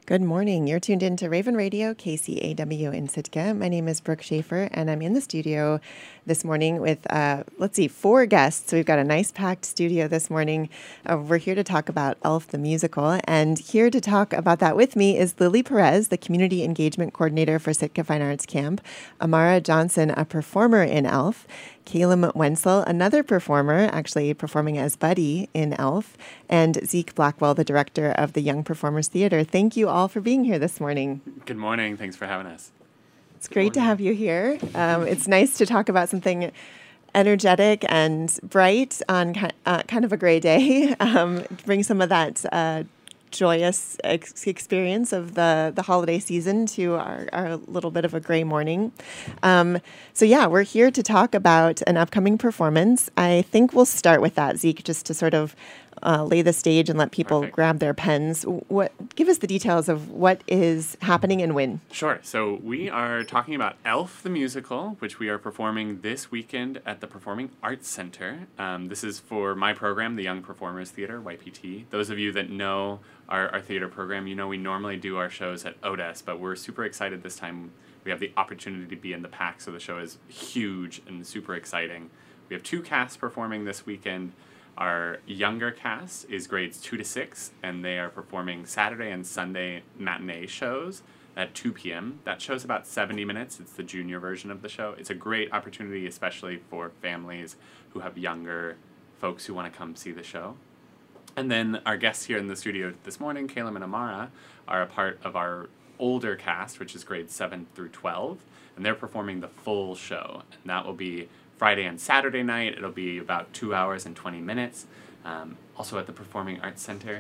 Good morning. You're tuned in to Raven Radio, KCAW in Sitka. My name is Brooke Schaefer, and I'm in the studio this morning with, 4 guests. So we've got a nice packed studio this morning. We're here to talk about Elf the Musical, and here to talk about that with me is Lily Perez, the Community Engagement Coordinator for Sitka Fine Arts Camp, Amara Johnson, a performer in Elf, Caleb Wenzel, another performer, actually performing as Buddy in Elf, and Zeke Blackwell, the director of the Young Performers Theater. Thank you all for being here this morning. Good morning. Thanks for having us. It's great to have you here. It's nice to talk about something energetic and bright on kind of a gray day. Bring some of that joyous experience of the holiday season to our little bit of a gray morning. We're here to talk about an upcoming performance. I think we'll start with that, Zeke, just to sort of lay the stage and let people grab their pens. Give us the details of what is happening and when. Sure. So we are talking about Elf the Musical, which we are performing this weekend at the Performing Arts Center. This is for my program, the Young Performers Theater, YPT. Those of you that know our theater program, you know we normally do our shows at Odes, but we're super excited this time. We have the opportunity to be in the PAC, so the show is huge and super exciting. We have 2 casts performing this weekend. Our younger cast is grades 2 to 6, and they are performing Saturday and Sunday matinee shows at 2 p.m. That show's about 70 minutes. It's the junior version of the show. It's a great opportunity, especially for families who have younger folks who want to come see the show. And then our guests here in the studio this morning, Caleb and Amara, are a part of our older cast, which is grades 7 through 12, and they're performing the full show. And that will be Friday and Saturday night. It'll be about 2 hours and 20 minutes, also at the Performing Arts Center.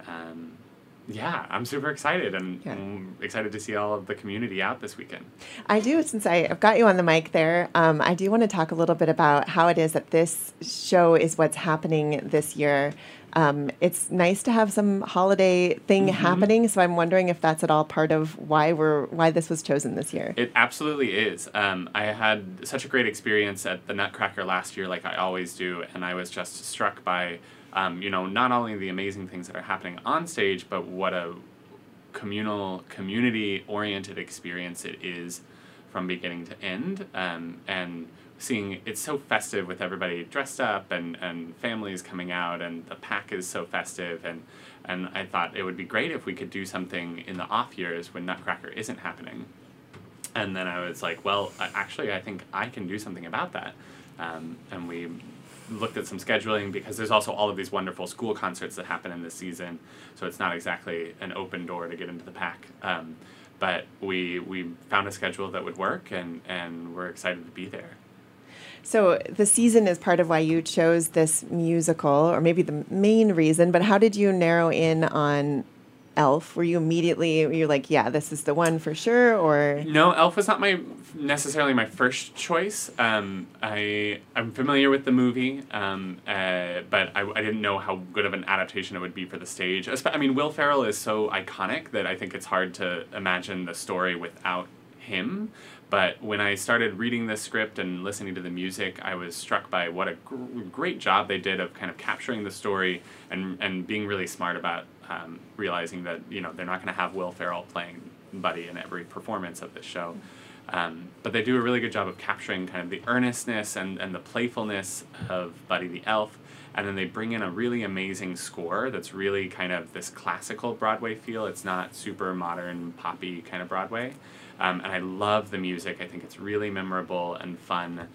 I'm super excited, and I'm excited to see all of the community out this weekend. I do, since I've got you on the mic there, I do want to talk a little bit about how it is that this show is what's happening this year. It's nice to have some holiday thing happening, so I'm wondering if that's at all part of why this was chosen this year. It absolutely is. I had such a great experience at the Nutcracker last year, like I always do, and I was just struck by, not only the amazing things that are happening on stage, but what a community-oriented experience it is from beginning to end, and seeing it's so festive with everybody dressed up and families coming out, and the PAC is so festive, and I thought it would be great if we could do something in the off years when Nutcracker isn't happening. And then I was like, well, actually I think I can do something about that. And we looked at some scheduling, because there's also all of these wonderful school concerts that happen in this season, so it's not exactly an open door to get into the PAC. But we found a schedule that would work, and we're excited to be there. So the season is part of why you chose this musical, or maybe the main reason, but how did you narrow in on Elf? Were you like, yeah, this is the one for sure, or? No, Elf was not necessarily my first choice. I'm familiar with the movie, but I didn't know how good of an adaptation it would be for the stage. Will Ferrell is so iconic that I think it's hard to imagine the story without him. But when I started reading the script and listening to the music, I was struck by what a great job they did of kind of capturing the story and being really smart about realizing that, they're not going to have Will Ferrell playing Buddy in every performance of this show. But they do a really good job of capturing kind of the earnestness and the playfulness of Buddy the Elf. And then they bring in a really amazing score that's really kind of this classical Broadway feel. It's not super modern, poppy kind of Broadway. And I love the music. I think it's really memorable and fun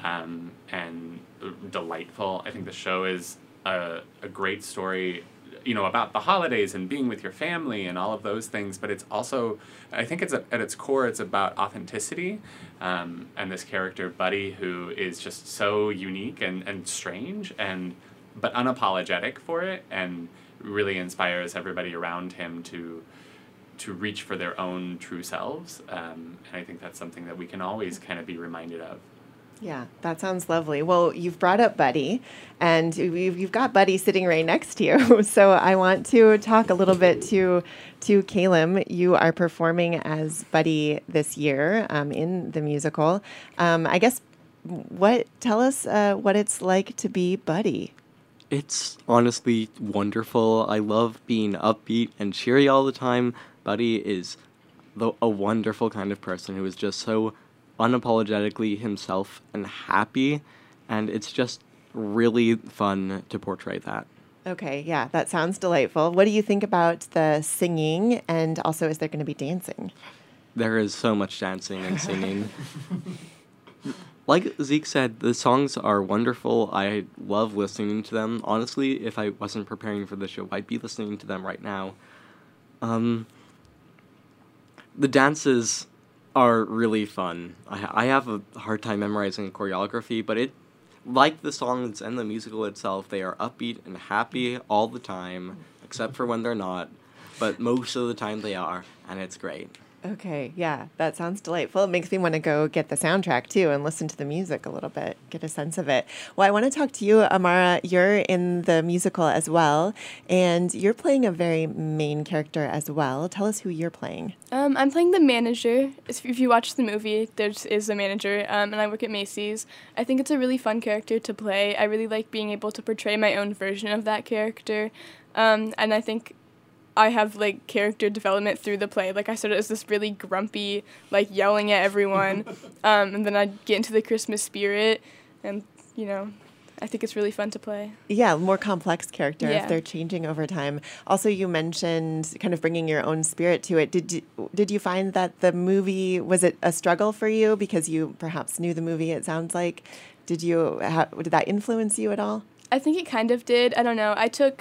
and delightful. I think the show is a great story, about the holidays and being with your family and all of those things. But it's also, I think it's at its core, it's about authenticity and this character, Buddy, who is just so unique and strange, but unapologetic for it, and really inspires everybody around him to reach for their own true selves. And I think that's something that we can always kind of be reminded of. Yeah, that sounds lovely. Well, you've brought up Buddy, and you've got Buddy sitting right next to you. So I want to talk a little bit to Caleb. You are performing as Buddy this year in the musical. I guess, tell us what it's like to be Buddy. It's honestly wonderful. I love being upbeat and cheery all the time. Buddy is a wonderful kind of person who is just so unapologetically himself and happy, and it's just really fun to portray that. Okay, yeah, that sounds delightful. What do you think about the singing, and also is there going to be dancing? There is so much dancing and singing. Like Zeke said, the songs are wonderful. I love listening to them. Honestly, if I wasn't preparing for the show, I'd be listening to them right now. The dances are really fun. I have a hard time memorizing choreography, but like the songs and the musical itself, they are upbeat and happy all the time, except for when they're not. But most of the time they are, and it's great. Okay, yeah, that sounds delightful. It makes me want to go get the soundtrack too and listen to the music a little bit, get a sense of it. Well, I want to talk to you, Amara. You're in the musical as well, and you're playing a very main character as well. Tell us who you're playing. I'm playing the manager. If you watch the movie, there is a manager, and I work at Macy's. I think it's a really fun character to play. I really like being able to portray my own version of that character, and I think I have, like, character development through the play. Like, I started as this really grumpy, like, yelling at everyone, and then I get into the Christmas spirit, and, you know, I think it's really fun to play. Yeah, more complex character Yeah. if they're changing over time. Also, you mentioned kind of bringing your own spirit to it. Did you find that the movie, was it a struggle for you because you perhaps knew the movie, it sounds like? Did that influence you at all? I think it kind of did. I don't know. I took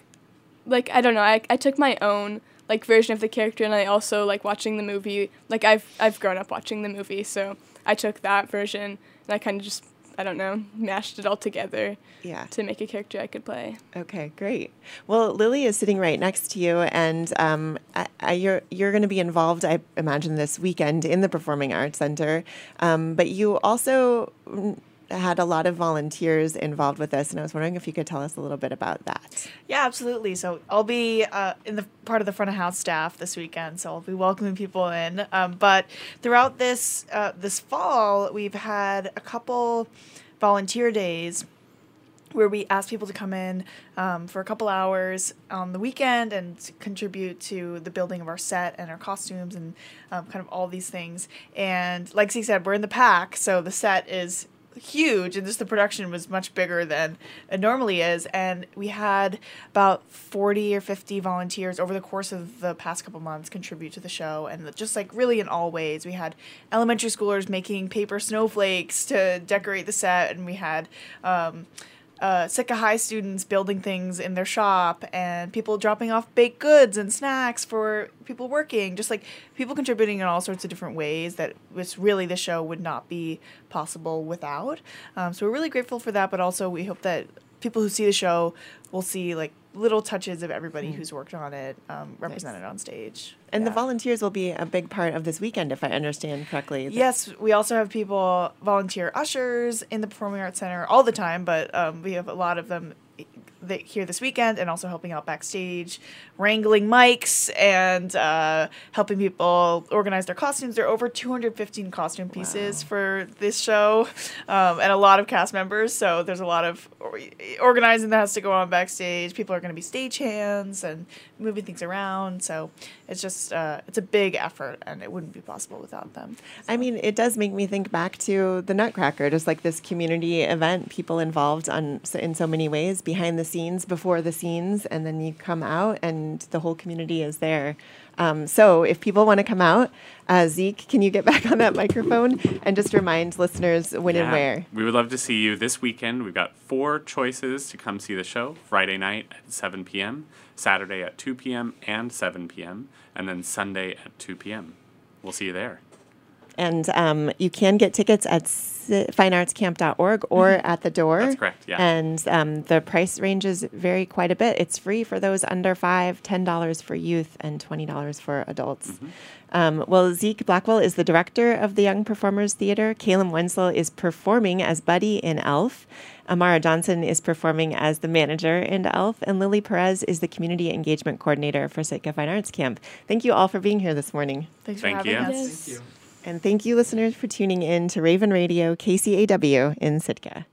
my own, like, version of the character, and I also like watching the movie. Like, I've grown up watching the movie, so I took that version, and I kind of just, I don't know, mashed it all together to make a character I could play. Okay, great. Well, Lily is sitting right next to you, and you're going to be involved, I imagine, this weekend in the Performing Arts Center, but you also had a lot of volunteers involved with this, and I was wondering if you could tell us a little bit about that. Yeah, absolutely. So I'll be in the part of the front of house staff this weekend, so I'll be welcoming people in. But throughout this fall, we've had a couple volunteer days where we ask people to come in for a couple hours on the weekend and contribute to the building of our set and our costumes and kind of all these things. And like Zeke said, we're in the pack, so the set is huge, and just the production was much bigger than it normally is, and we had about 40 or 50 volunteers over the course of the past couple months contribute to the show, and just like really in all ways. We had elementary schoolers making paper snowflakes to decorate the set, and we had Sitka High students building things in their shop, and people dropping off baked goods and snacks for people working, just like people contributing in all sorts of different ways that was really the show would not be possible without. So we're really grateful for that, but also we hope that people who see the show will see like little touches of everybody who's worked on it represented on stage. And the volunteers will be a big part of this weekend, if I understand correctly. Yes, we also have people volunteer ushers in the Performing Arts Center all the time, but we have a lot of them here this weekend, and also helping out backstage, wrangling mics, and helping people organize their costumes. There are over 215 costume pieces for this show, and a lot of cast members, so there's a lot of organizing that has to go on backstage. People are going to be stagehands and moving things around, so it's just it's a big effort, and it wouldn't be possible without them. So. I mean, it does make me think back to the Nutcracker, just like this community event, people involved in so many ways, behind the scenes, before the scenes, and then you come out and the whole community is there. So if people want to come out, Zeke, can you get back on that microphone and just remind listeners when and where? We would love to see you this weekend. We've got 4 choices to come see the show. Friday night at 7 p.m., Saturday at 2 p.m. and 7 p.m., and then Sunday at 2 p.m. We'll see you there. And you can get tickets at fineartscamp.org or at the door. That's correct, yeah. And the price ranges vary quite a bit. It's free for those under 5, $10 for youth, and $20 for adults. Well, Zeke Blackwell is the director of the Young Performers Theater. Caleb Wenzel is performing as Buddy in Elf. Amara Johnson is performing as the manager in Elf. And Lily Perez is the community engagement coordinator for Sitka Fine Arts Camp. Thank you all for being here this morning. Thanks for having us. Yes. Thank you. And thank you, listeners, for tuning in to Raven Radio KCAW in Sitka.